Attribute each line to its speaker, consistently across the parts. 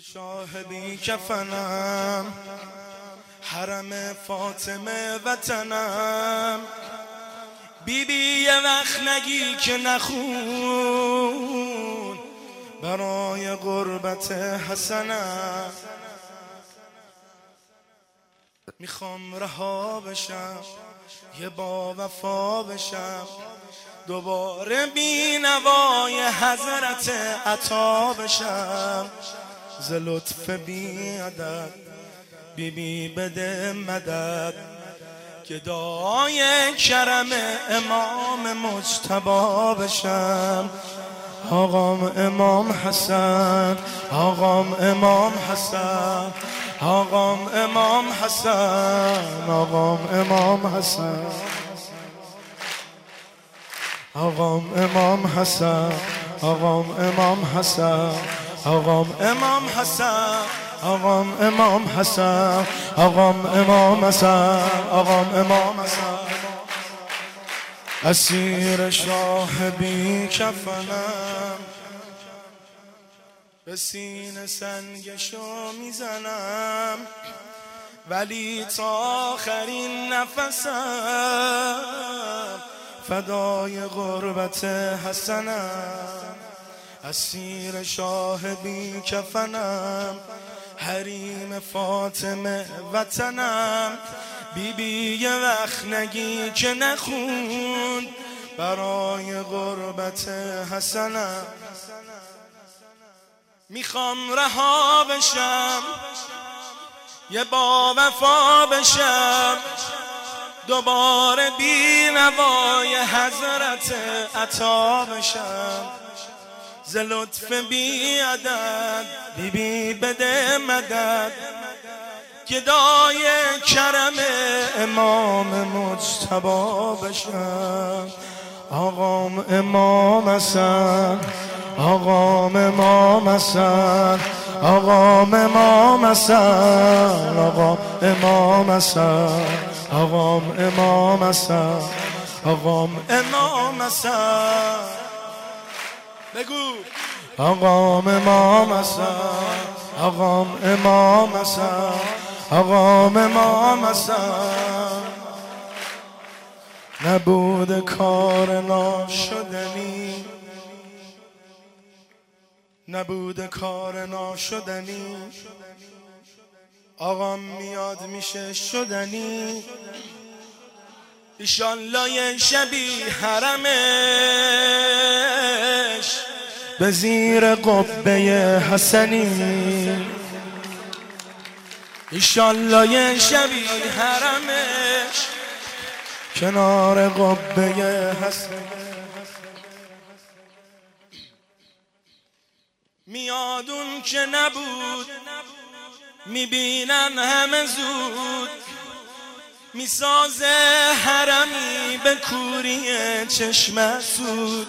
Speaker 1: شاه بی کفنم، حرم فاطمه وطنم. بیبی یه وقت نگی که نخون برای غربت حسنم. میخوام رها بشم، یه با وفا بشم، دوباره بی نوای حضرت عطا بشم. ز لطف بی عدد بیبی بده مدد، گدای کرم امام مجتبی بشم. آقام امام حسن، آقام امام حسن، آقام امام حسن، آقام امام حسن، آقام امام حسن، آقام امام حسن، آقام امام حسن، آقام امام حسن، آقام امام حسن، آقام امام حسن. اسیر شاه بی کفنم، به سینه سنگشو میزنم، ولی تا آخرین نفسم فدای غربت حسنم. اسیر شاه بی کفنم، حریم فاطمه وطنم. بیبی یه وقت نگی که نخون برای غربت حسنم. میخوام رها بشم، یه با وفا بشم، دوباره بی نوای حضرت عطا بشم. ز لطف بی عدد بیبی بده مدد، گدای کرم امام مجتبی بشم. آقام امام حسن، آقام امام حسن، آقام امام حسن، آقام امام حسن، آقام امام حسن، آقام امام حسن. بگو آقام امام حسن، آقام امام حسن، آقام امام حسن. نبود کار ناشدنی، نبود کار ناشدنی، آقام میاد میشه شدنی. ایشالله یه شبی حرمش به زیر قبه حسنی، ایشالله یه شبی حرمش کنار قبه حسنی. میادون که نبود میبینن همه زود، میسازه حرمی به کوری چشم سود.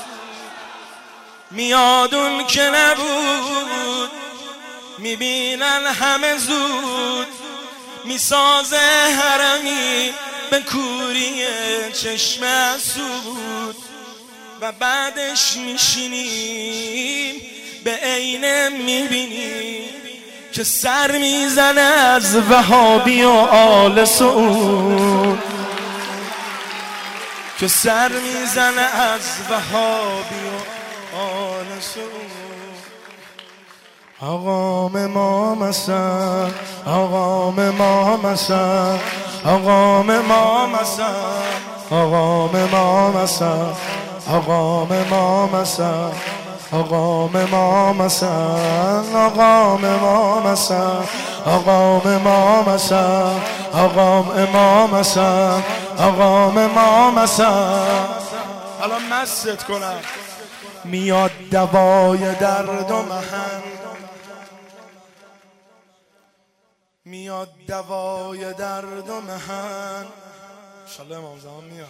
Speaker 1: میادون که نبود میبینن همه زود، میسازه حرمی به کوری چشم سود. و بعدش میشینیم به عینه میبینیم که سر میزنه از وهابی و آل سعود، که سر میزنه از وهابی و آل سعود. آقام امام حسن، آقام امام حسن، آقام امام حسن، آقام امام حسن، آقام امام حسن، آقام امام حسن، آقام امام حسن، آقام امام حسن، آقام امام حسن، آقام امام حسن. الان مست کنم. میاد دوای درد و محن، میاد دوای درد و محن. انشالله امام زمان میاد.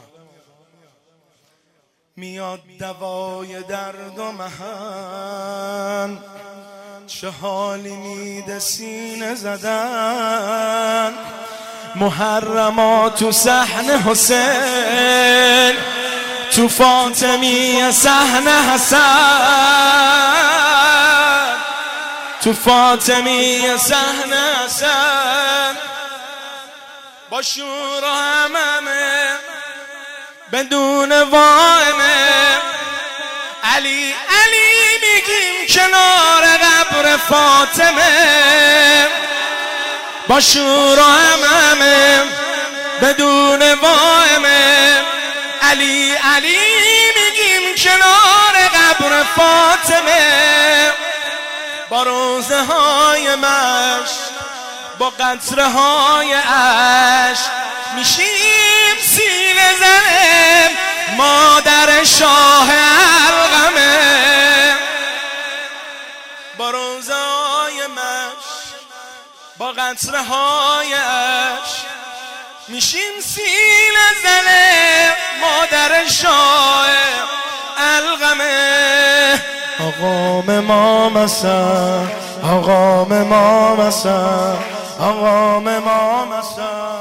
Speaker 1: میاد دوای درد و محن، چه حالی میده سینه زدن. محرمات تو صحن حسین، تو فاطمی صحن حسن، تو فاطمی صحنه هستن با شور و هممه بدون وائمه علی علی میگیم کنار قبر فاطمه با شور و هممه بدون وائمه علی علی میگیم کنار قبر فاطمه با روزه های مشک با قطره های عشق میشیم سینه زن مادر شاه القمه با روزه های مشک با قطره های عشق میشیم سینه زن مادر شاه القمه آقام امام حسن آقام امام حسن آقام امام حسن